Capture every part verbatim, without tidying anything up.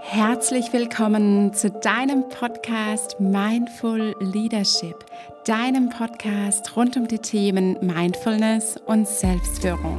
Herzlich willkommen zu deinem Podcast Mindful Leadership, deinem Podcast rund um die Themen Mindfulness und Selbstführung.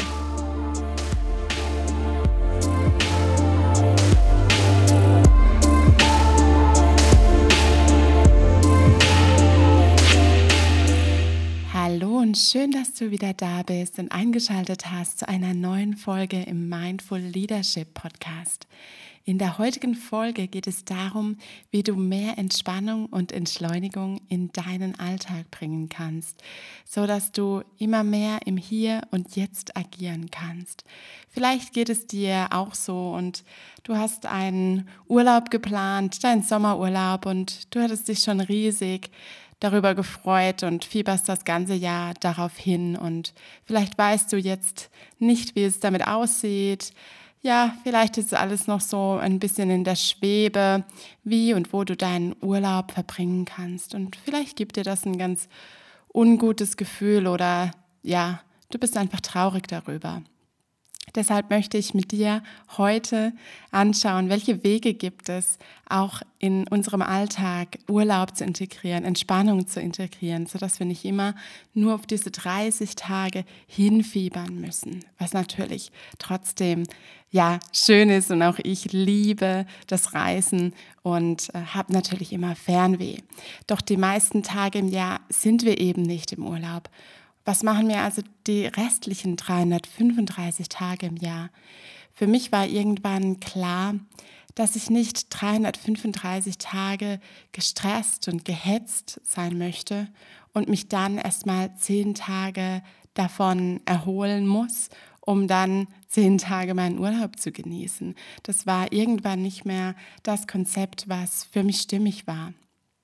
Hallo und schön, dass du wieder da bist und eingeschaltet hast zu einer neuen Folge im Mindful Leadership Podcast. In der heutigen Folge geht es darum, wie du mehr Entspannung und Entschleunigung in deinen Alltag bringen kannst, so dass du immer mehr im Hier und Jetzt agieren kannst. Vielleicht geht es dir auch so und du hast einen Urlaub geplant, deinen Sommerurlaub, und du hattest dich schon riesig darüber gefreut und fieberst das ganze Jahr darauf hin, und vielleicht weißt du jetzt nicht, wie es damit aussieht. Ja, vielleicht ist alles noch so ein bisschen in der Schwebe, wie und wo du deinen Urlaub verbringen kannst. Und vielleicht gibt dir das ein ganz ungutes Gefühl oder ja, du bist einfach traurig darüber. Deshalb möchte ich mit dir heute anschauen, welche Wege gibt es, auch in unserem Alltag Urlaub zu integrieren, Entspannung zu integrieren, sodass wir nicht immer nur auf diese dreißig Tage hinfiebern müssen, was natürlich trotzdem ja schön ist, und auch ich liebe das Reisen und äh, habe natürlich immer Fernweh. Doch die meisten Tage im Jahr sind wir eben nicht im Urlaub. Was machen wir also die restlichen dreihundertfünfunddreißig Tage im Jahr? Für mich war irgendwann klar, dass ich nicht dreihundertfünfunddreißig Tage gestresst und gehetzt sein möchte und mich dann erstmal zehn Tage davon erholen muss, um dann zehn Tage meinen Urlaub zu genießen. Das war irgendwann nicht mehr das Konzept, was für mich stimmig war.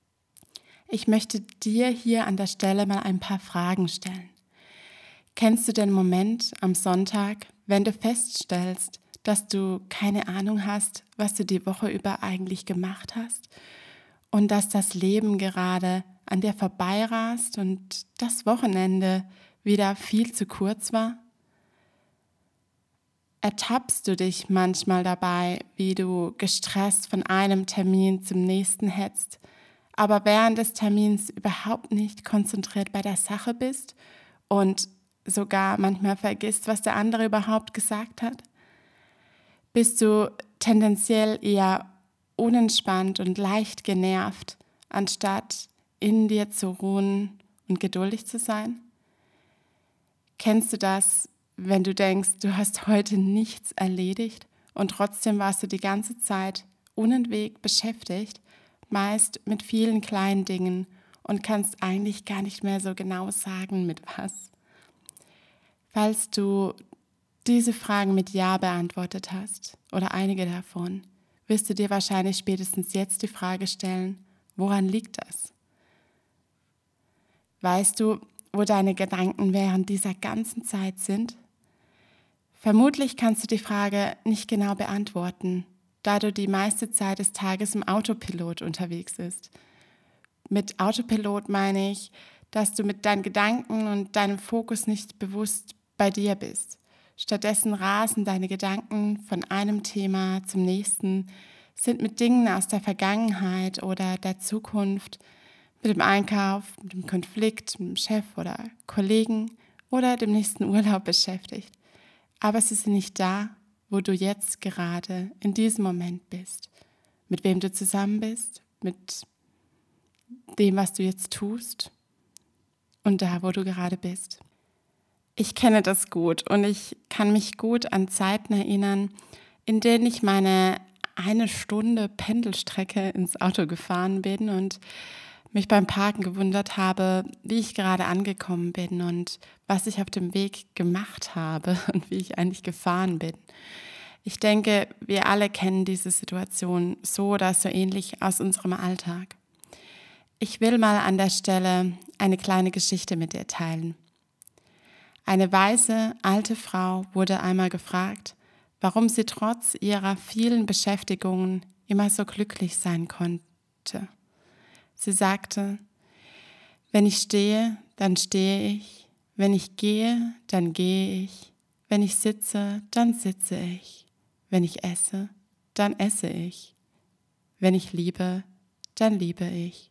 Ich möchte dir hier an der Stelle mal ein paar Fragen stellen. Kennst du den Moment am Sonntag, wenn du feststellst, dass du keine Ahnung hast, was du die Woche über eigentlich gemacht hast, und dass das Leben gerade an dir vorbeirast und das Wochenende wieder viel zu kurz war? Ertappst du dich manchmal dabei, wie du gestresst von einem Termin zum nächsten hetzt, aber während des Termins überhaupt nicht konzentriert bei der Sache bist und sogar manchmal vergisst, was der andere überhaupt gesagt hat? Bist du tendenziell eher unentspannt und leicht genervt, anstatt in dir zu ruhen und geduldig zu sein? Kennst du das, wenn du denkst, du hast heute nichts erledigt und trotzdem warst du die ganze Zeit unentwegt beschäftigt, meist mit vielen kleinen Dingen, und kannst eigentlich gar nicht mehr so genau sagen, mit was? Falls du diese Fragen mit Ja beantwortet hast, oder einige davon, wirst du dir wahrscheinlich spätestens jetzt die Frage stellen, woran liegt das? Weißt du, wo deine Gedanken während dieser ganzen Zeit sind? Vermutlich kannst du die Frage nicht genau beantworten, da du die meiste Zeit des Tages im Autopilot unterwegs bist. Mit Autopilot meine ich, dass du mit deinen Gedanken und deinem Fokus nicht bewusst bei dir bist. Stattdessen rasen deine Gedanken von einem Thema zum nächsten, sind mit Dingen aus der Vergangenheit oder der Zukunft, mit dem Einkauf, mit dem Konflikt, mit dem Chef oder Kollegen oder dem nächsten Urlaub beschäftigt. Aber sie sind nicht da, wo du jetzt gerade in diesem Moment bist, mit wem du zusammen bist, mit dem, was du jetzt tust und da, wo du gerade bist. Ich kenne das gut und ich kann mich gut an Zeiten erinnern, in denen ich meine eine Stunde Pendelstrecke ins Auto gefahren bin und mich beim Parken gewundert habe, wie ich gerade angekommen bin und was ich auf dem Weg gemacht habe und wie ich eigentlich gefahren bin. Ich denke, wir alle kennen diese Situation so oder so ähnlich aus unserem Alltag. Ich will mal an der Stelle eine kleine Geschichte mit dir teilen. Eine weise, alte Frau wurde einmal gefragt, warum sie trotz ihrer vielen Beschäftigungen immer so glücklich sein konnte. Sie sagte: Wenn ich stehe, dann stehe ich, wenn ich gehe, dann gehe ich, wenn ich sitze, dann sitze ich, wenn ich esse, dann esse ich, Wenn ich liebe, dann liebe ich.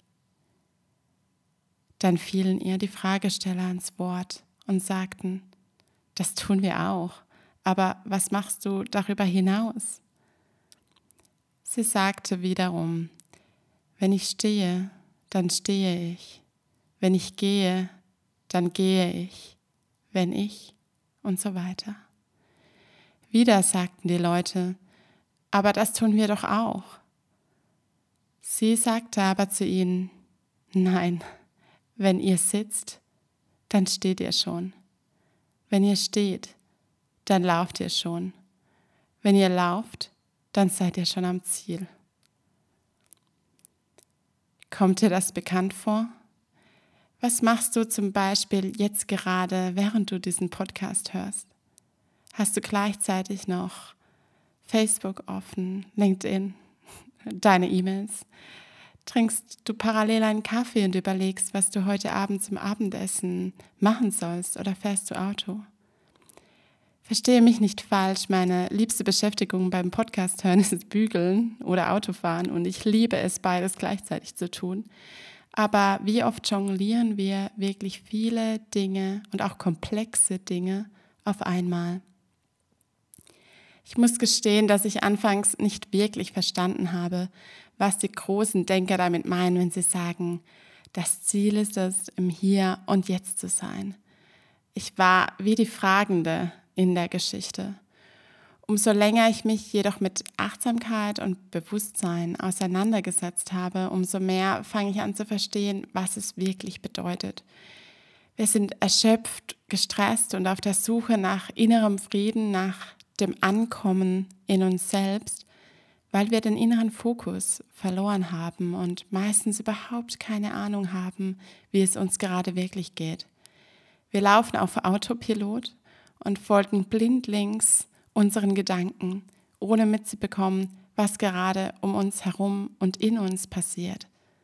Dann fielen ihr die Fragesteller ans Wort und sagten, das tun wir auch, aber was machst du darüber hinaus? Sie sagte wiederum, wenn ich stehe, dann stehe ich. Wenn ich gehe, dann gehe ich. Wenn ich und so weiter. Wieder sagten die Leute, aber das tun wir doch auch. Sie sagte aber zu ihnen, nein, wenn ihr sitzt, dann steht ihr schon. Wenn ihr steht, dann lauft ihr schon. Wenn ihr lauft, dann seid ihr schon am Ziel. Kommt dir das bekannt vor? Was machst du zum Beispiel jetzt gerade, während du diesen Podcast hörst? Hast du gleichzeitig noch Facebook offen, LinkedIn, deine E-Mails? Trinkst du parallel einen Kaffee und überlegst, was du heute Abend zum Abendessen machen sollst, oder fährst du Auto? Verstehe mich nicht falsch, meine liebste Beschäftigung beim Podcast hören ist Bügeln oder Autofahren und ich liebe es, beides gleichzeitig zu tun. Aber wie oft jonglieren wir wirklich viele Dinge und auch komplexe Dinge auf einmal? Ich muss gestehen, dass ich anfangs nicht wirklich verstanden habe, was die großen Denker damit meinen, wenn sie sagen, das Ziel ist es, im Hier und Jetzt zu sein. Ich war wie die Fragende in der Geschichte. Umso länger ich mich jedoch mit Achtsamkeit und Bewusstsein auseinandergesetzt habe, umso mehr fange ich an zu verstehen, was es wirklich bedeutet. Wir sind erschöpft, gestresst und auf der Suche nach innerem Frieden, nach dem Ankommen in uns selbst, weil wir den inneren Fokus verloren haben und meistens überhaupt keine Ahnung haben, wie es uns gerade wirklich geht. Wir laufen auf Autopilot und folgen blindlings unseren Gedanken, ohne mitzubekommen, was gerade um uns herum und in uns passiert.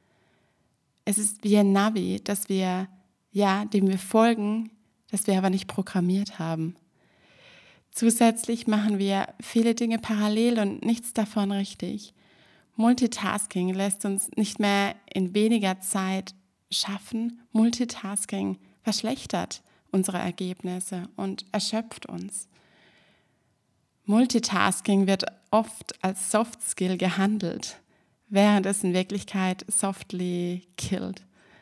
Es ist wie ein Navi, das wir, ja, dem wir folgen, das wir aber nicht programmiert haben. Zusätzlich machen wir viele Dinge parallel und nichts davon richtig. Multitasking lässt uns nicht mehr in weniger Zeit schaffen. Multitasking verschlechtert unsere Ergebnisse und erschöpft uns. Multitasking wird oft als Soft Skill gehandelt, während es in Wirklichkeit softly killt.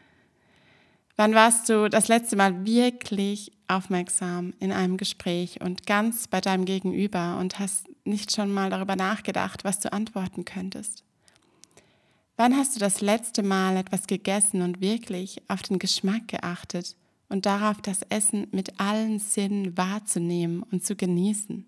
Wann warst du das letzte Mal wirklich aufmerksam in einem Gespräch und ganz bei deinem Gegenüber und hast nicht schon mal darüber nachgedacht, was du antworten könntest? Wann hast du das letzte Mal etwas gegessen und wirklich auf den Geschmack geachtet und darauf, das Essen mit allen Sinnen wahrzunehmen und zu genießen?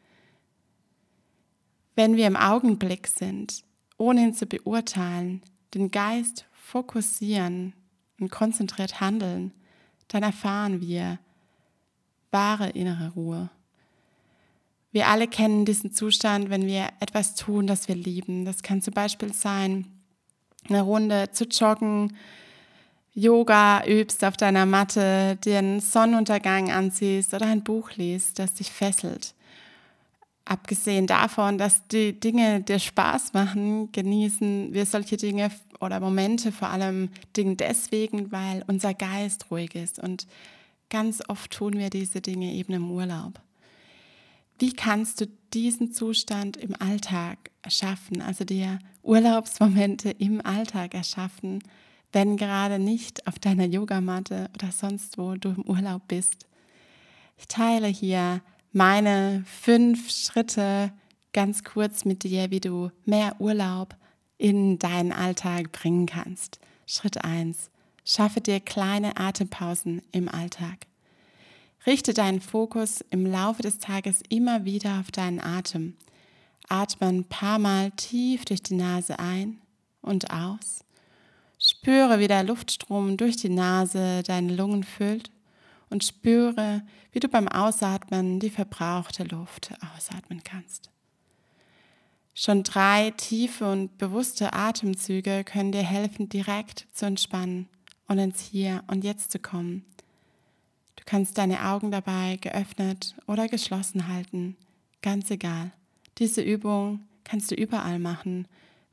Wenn wir im Augenblick sind, ohne ihn zu beurteilen, den Geist fokussieren und konzentriert handeln, dann erfahren wir wahre innere Ruhe. Wir alle kennen diesen Zustand, wenn wir etwas tun, das wir lieben. Das kann zum Beispiel sein, eine Runde zu joggen, Yoga übst auf deiner Matte, dir einen Sonnenuntergang anziehst oder ein Buch liest, das dich fesselt. Abgesehen davon, dass die Dinge dir Spaß machen, genießen wir solche Dinge oder Momente vor allem Dinge deswegen, weil unser Geist ruhig ist. Und ganz oft tun wir diese Dinge eben im Urlaub. Wie kannst du diesen Zustand im Alltag erschaffen, also dir Urlaubsmomente im Alltag erschaffen, wenn gerade nicht auf deiner Yogamatte oder sonst wo du im Urlaub bist? Ich teile hier meine fünf Schritte ganz kurz mit dir, wie du mehr Urlaub in deinen Alltag bringen kannst. Schritt eins. Schaffe dir kleine Atempausen im Alltag. Richte deinen Fokus im Laufe des Tages immer wieder auf deinen Atem. Atme ein paar Mal tief durch die Nase ein und aus. Spüre, wie der Luftstrom durch die Nase deine Lungen füllt. Und spüre, wie du beim Ausatmen die verbrauchte Luft ausatmen kannst. Schon drei tiefe und bewusste Atemzüge können dir helfen, direkt zu entspannen und ins Hier und Jetzt zu kommen. Du kannst deine Augen dabei geöffnet oder geschlossen halten, ganz egal. Diese Übung kannst du überall machen,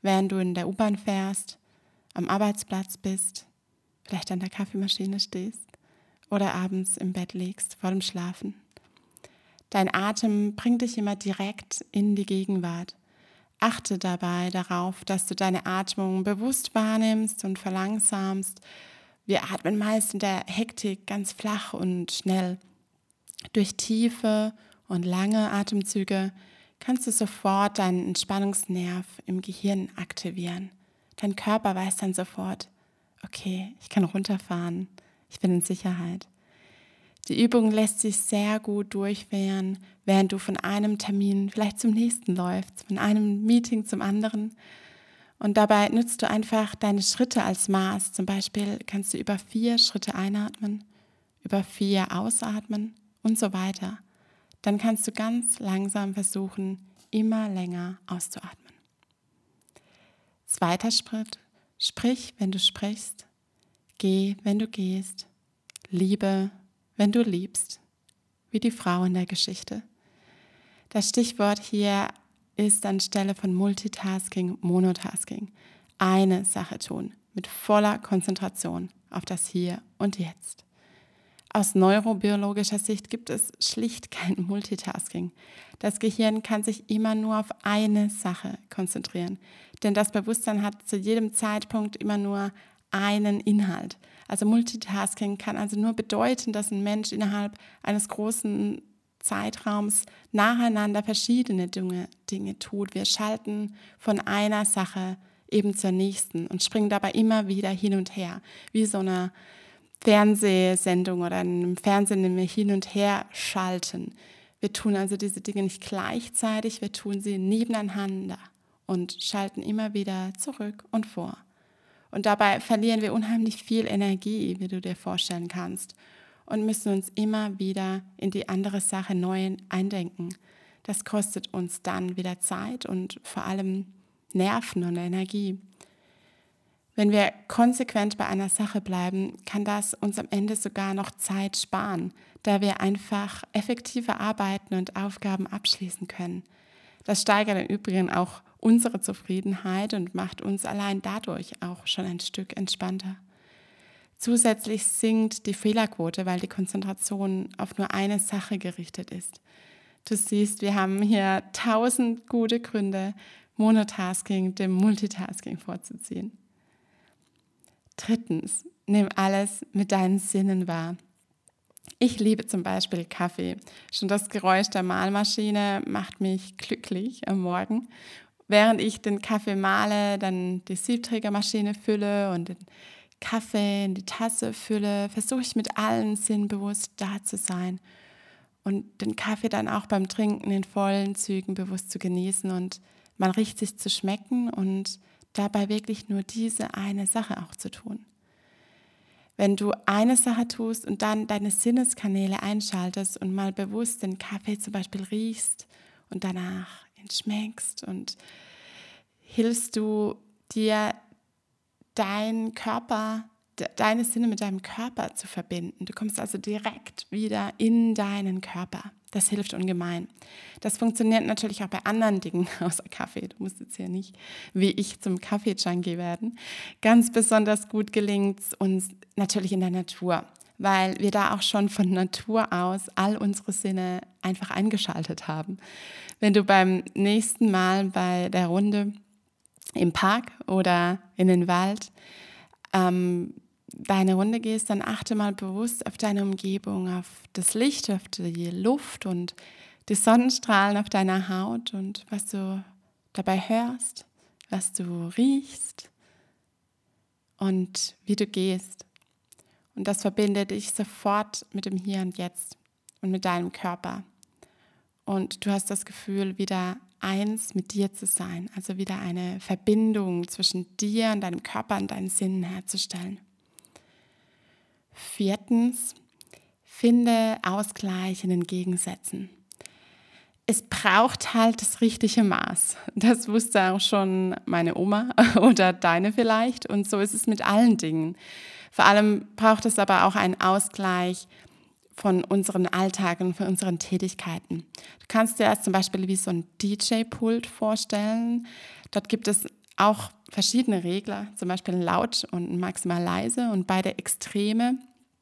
während du in der U-Bahn fährst, am Arbeitsplatz bist, vielleicht an der Kaffeemaschine stehst oder abends im Bett liegst vor dem Schlafen. Dein Atem bringt dich immer direkt in die Gegenwart. Achte dabei darauf, dass du deine Atmung bewusst wahrnimmst und verlangsamst. Wir atmen meist in der Hektik ganz flach und schnell. Durch tiefe und lange Atemzüge kannst du sofort deinen Entspannungsnerv im Gehirn aktivieren. Dein Körper weiß dann sofort, okay, ich kann runterfahren, ich bin in Sicherheit. Die Übung lässt sich sehr gut durchführen, während du von einem Termin vielleicht zum nächsten läufst, von einem Meeting zum anderen. Und dabei nutzt du einfach deine Schritte als Maß. Zum Beispiel kannst du über vier Schritte einatmen, über vier ausatmen und so weiter. Dann kannst du ganz langsam versuchen, immer länger auszuatmen. Zweiter Schritt, sprich, wenn du sprichst, geh, wenn du gehst, liebe, wenn du liebst, wie die Frau in der Geschichte. Das Stichwort hier ist anstelle von Multitasking Monotasking. Eine Sache tun, mit voller Konzentration auf das Hier und Jetzt. Aus neurobiologischer Sicht gibt es schlicht kein Multitasking. Das Gehirn kann sich immer nur auf eine Sache konzentrieren, denn das Bewusstsein hat zu jedem Zeitpunkt immer nur einen Inhalt. Also Multitasking kann also nur bedeuten, dass ein Mensch innerhalb eines großen Zeitraums nacheinander verschiedene Dinge, Dinge tut. Wir schalten von einer Sache eben zur nächsten und springen dabei immer wieder hin und her, wie so eine Fernsehsendung oder einem Fernsehen, in dem wir hin und her schalten. Wir tun also diese Dinge nicht gleichzeitig, wir tun sie nebeneinander und schalten immer wieder zurück und vor. Und dabei verlieren wir unheimlich viel Energie, wie du dir vorstellen kannst, und müssen uns immer wieder in die andere Sache neu eindenken. Das kostet uns dann wieder Zeit und vor allem Nerven und Energie. Wenn wir konsequent bei einer Sache bleiben, kann das uns am Ende sogar noch Zeit sparen, da wir einfach effektiver arbeiten und Aufgaben abschließen können. Das steigert im Übrigen auch unsere Zufriedenheit und macht uns allein dadurch auch schon ein Stück entspannter. Zusätzlich sinkt die Fehlerquote, weil die Konzentration auf nur eine Sache gerichtet ist. Du siehst, wir haben hier tausend gute Gründe, Monotasking dem Multitasking vorzuziehen. Drittens, nimm alles mit deinen Sinnen wahr. Ich liebe zum Beispiel Kaffee. Schon das Geräusch der Mahlmaschine macht mich glücklich am Morgen. Während ich den Kaffee mahle, dann die Siebträgermaschine fülle und den Kaffee in die Tasse fülle, versuche ich mit allen Sinnen bewusst da zu sein und den Kaffee dann auch beim Trinken in vollen Zügen bewusst zu genießen und mal richtig zu schmecken und dabei wirklich nur diese eine Sache auch zu tun. Wenn du eine Sache tust und dann deine Sinneskanäle einschaltest und mal bewusst den Kaffee zum Beispiel riechst und danach ihn schmeckst und hilfst du dir, deinen Körper, de, deine Sinne mit deinem Körper zu verbinden. Du kommst also direkt wieder in deinen Körper. Das hilft ungemein. Das funktioniert natürlich auch bei anderen Dingen außer Kaffee. Du musst jetzt hier nicht wie ich zum Kaffee-Junkie werden. Ganz besonders gut gelingt es uns natürlich in der Natur, weil wir da auch schon von Natur aus all unsere Sinne einfach eingeschaltet haben. Wenn du beim nächsten Mal bei der Runde im Park oder in den Wald ähm, deine Runde gehst, dann achte mal bewusst auf deine Umgebung, auf das Licht, auf die Luft und die Sonnenstrahlen auf deiner Haut und was du dabei hörst, was du riechst und wie du gehst. Und das verbindet dich sofort mit dem Hier und Jetzt und mit deinem Körper. Und du hast das Gefühl, wieder eins mit dir zu sein, also wieder eine Verbindung zwischen dir und deinem Körper und deinen Sinnen herzustellen. Viertens, finde Ausgleich in den Gegensätzen. Es braucht halt das richtige Maß. Das wusste auch schon meine Oma oder deine vielleicht. Und so ist es mit allen Dingen. Vor allem braucht es aber auch einen Ausgleich von unseren Alltag und von unseren Tätigkeiten. Du kannst dir das zum Beispiel wie so ein D J-Pult vorstellen. Dort gibt es auch verschiedene Regler, zum Beispiel ein laut und ein maximal leise und beide Extreme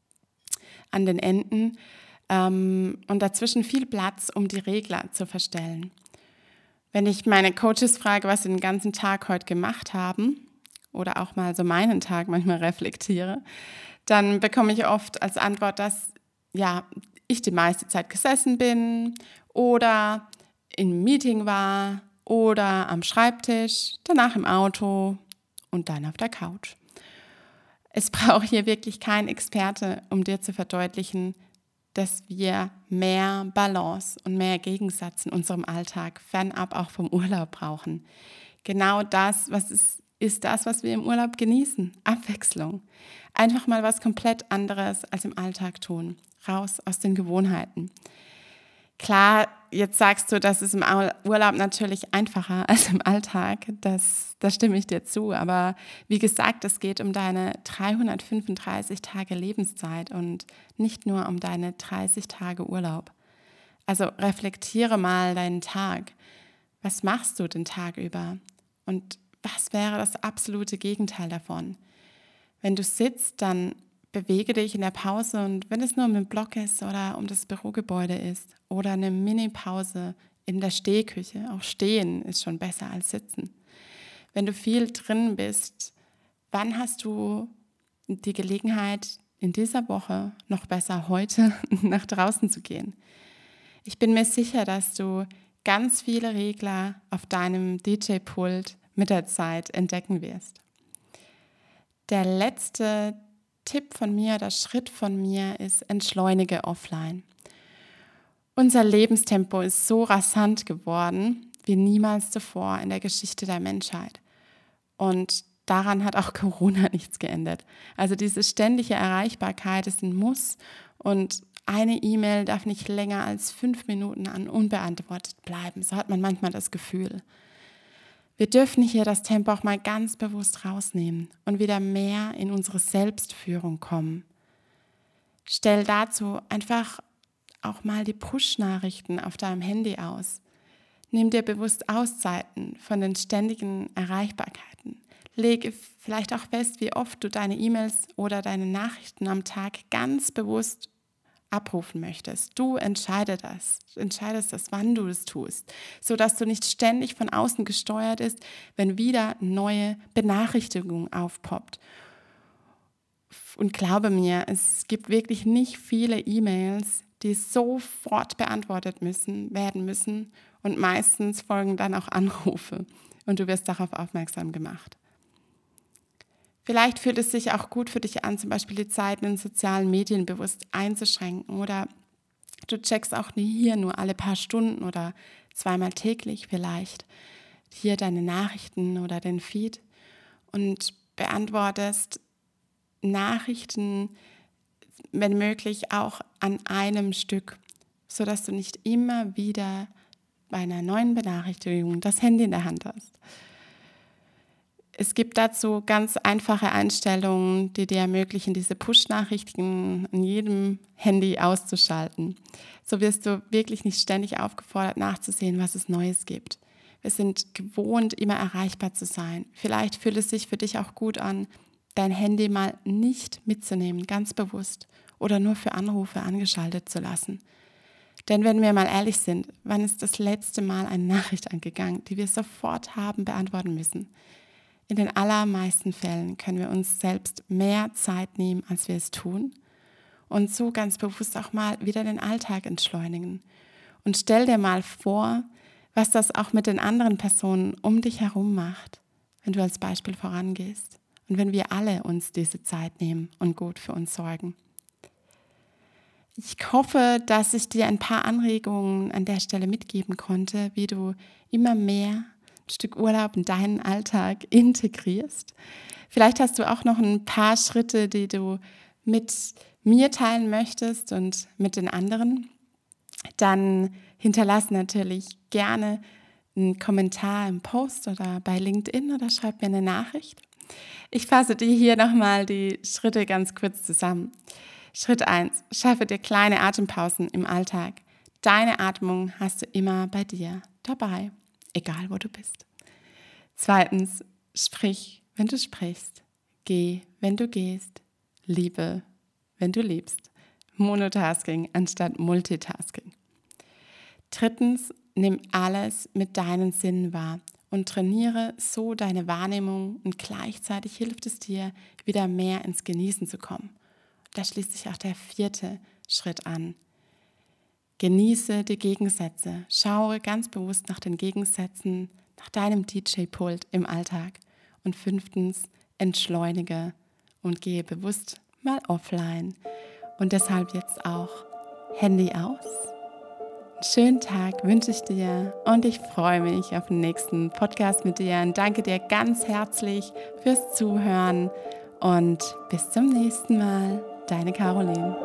an den Enden ähm, und dazwischen viel Platz, um die Regler zu verstellen. Wenn ich meine Coaches frage, was sie den ganzen Tag heute gemacht haben oder auch mal so meinen Tag manchmal reflektiere, dann bekomme ich oft als Antwort, dass ja, ich die meiste Zeit gesessen bin oder im Meeting war oder am Schreibtisch, danach im Auto und dann auf der Couch. Es braucht hier wirklich kein Experte, um dir zu verdeutlichen, dass wir mehr Balance und mehr Gegensatz in unserem Alltag, fernab auch vom Urlaub brauchen. Genau das, was ist, ist das, was wir im Urlaub genießen. Abwechslung. Einfach mal was komplett anderes als im Alltag tun. Raus aus den Gewohnheiten. Klar, jetzt sagst du, das ist im Urlaub natürlich einfacher als im Alltag. Das, da stimme ich dir zu. Aber wie gesagt, es geht um deine dreihundertfünfunddreißig Tage Lebenszeit und nicht nur um deine dreißig Tage Urlaub. Also reflektiere mal deinen Tag. Was machst du den Tag über? Und was wäre das absolute Gegenteil davon? Wenn du sitzt, dann bewege dich in der Pause und wenn es nur um den Block ist oder um das Bürogebäude ist oder eine Mini-Pause in der Stehküche, auch stehen ist schon besser als sitzen. Wenn du viel drin bist, wann hast du die Gelegenheit, in dieser Woche, noch besser heute, nach draußen zu gehen? Ich bin mir sicher, dass du ganz viele Regler auf deinem D J-Pult mit der Zeit entdecken wirst. Der letzte Tipp von mir, der Schritt von mir ist, entschleunige offline. Unser Lebenstempo ist so rasant geworden wie niemals zuvor in der Geschichte der Menschheit. Und daran hat auch Corona nichts geändert. Also diese ständige Erreichbarkeit ist ein Muss und eine E-Mail darf nicht länger als fünf Minuten an unbeantwortet bleiben. So hat man manchmal das Gefühl. Wir dürfen hier das Tempo auch mal ganz bewusst rausnehmen und wieder mehr in unsere Selbstführung kommen. Stell dazu einfach auch mal die Push-Nachrichten auf deinem Handy aus. Nimm dir bewusst Auszeiten von den ständigen Erreichbarkeiten. Lege vielleicht auch fest, wie oft du deine E-Mails oder deine Nachrichten am Tag ganz bewusst abrufen möchtest. Du entscheidest das, entscheidest das, wann du es tust, sodass du nicht ständig von außen gesteuert bist, wenn wieder neue Benachrichtigung aufpoppt. Und glaube mir, es gibt wirklich nicht viele E-Mails, die sofort beantwortet müssen, werden müssen und meistens folgen dann auch Anrufe und du wirst darauf aufmerksam gemacht. Vielleicht fühlt es sich auch gut für dich an, zum Beispiel die Zeiten in sozialen Medien bewusst einzuschränken oder du checkst auch hier nur alle paar Stunden oder zweimal täglich vielleicht hier deine Nachrichten oder den Feed und beantwortest Nachrichten, wenn möglich, auch an einem Stück, sodass du nicht immer wieder bei einer neuen Benachrichtigung das Handy in der Hand hast. Es gibt dazu ganz einfache Einstellungen, die dir ermöglichen, diese Push-Nachrichten an jedem Handy auszuschalten. So wirst du wirklich nicht ständig aufgefordert, nachzusehen, was es Neues gibt. Wir sind gewohnt, immer erreichbar zu sein. Vielleicht fühlt es sich für dich auch gut an, dein Handy mal nicht mitzunehmen, ganz bewusst, oder nur für Anrufe angeschaltet zu lassen. Denn wenn wir mal ehrlich sind, wann ist das letzte Mal eine Nachricht angegangen, die wir sofort haben beantworten müssen? In den allermeisten Fällen können wir uns selbst mehr Zeit nehmen, als wir es tun und so ganz bewusst auch mal wieder den Alltag entschleunigen. Und stell dir mal vor, was das auch mit den anderen Personen um dich herum macht, wenn du als Beispiel vorangehst und wenn wir alle uns diese Zeit nehmen und gut für uns sorgen. Ich hoffe, dass ich dir ein paar Anregungen an der Stelle mitgeben konnte, wie du immer mehr ein Stück Urlaub in deinen Alltag integrierst. Vielleicht hast du auch noch ein paar Schritte, die du mit mir teilen möchtest und mit den anderen. Dann hinterlass natürlich gerne einen Kommentar im Post oder bei LinkedIn oder schreib mir eine Nachricht. Ich fasse dir hier nochmal die Schritte ganz kurz zusammen. Schritt eins. Schaffe dir kleine Atempausen im Alltag. Deine Atmung hast du immer bei dir dabei, egal wo du bist. Zweitens. Sprich, wenn du sprichst. Geh, wenn du gehst. Liebe, wenn du liebst. Monotasking anstatt Multitasking. Drittens, nimm alles mit deinen Sinnen wahr und trainiere so deine Wahrnehmung und gleichzeitig hilft es dir, wieder mehr ins Genießen zu kommen. Da schließt sich auch der vierte Schritt an. Genieße die Gegensätze. Schaue ganz bewusst nach den Gegensätzen, nach deinem D J-Pult im Alltag. Und fünftens, entschleunige und gehe bewusst mal offline. Und deshalb jetzt auch Handy aus. Einen schönen Tag wünsche ich dir und ich freue mich auf den nächsten Podcast mit dir und danke dir ganz herzlich fürs Zuhören und bis zum nächsten Mal. Deine Caroline.